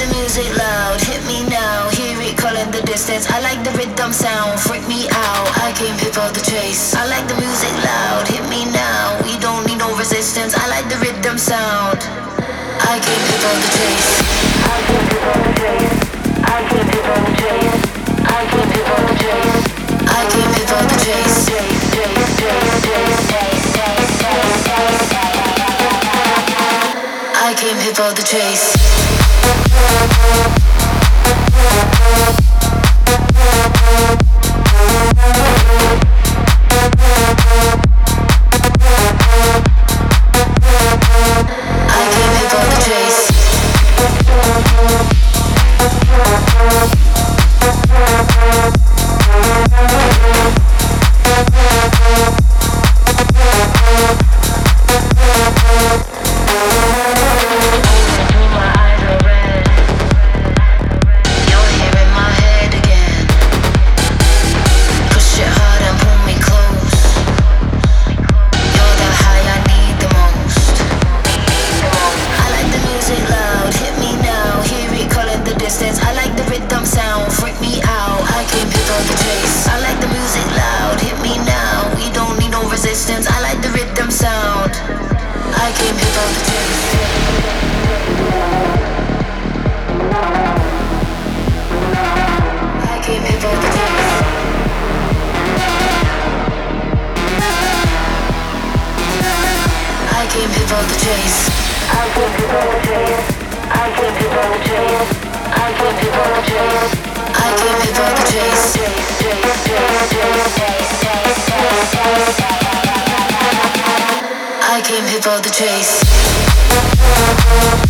the music loud, hit me now. Hear it calling the distance. I like the rhythm sound, freak me out. I came here for the chase. I like the music loud, hit me now. We don't need no resistance. I like the rhythm sound. I came here for the chase. I came here for the chase. I came here for the chase. I came here for the chase. I came here for the chase. I came here for the chase. I came here for the chase.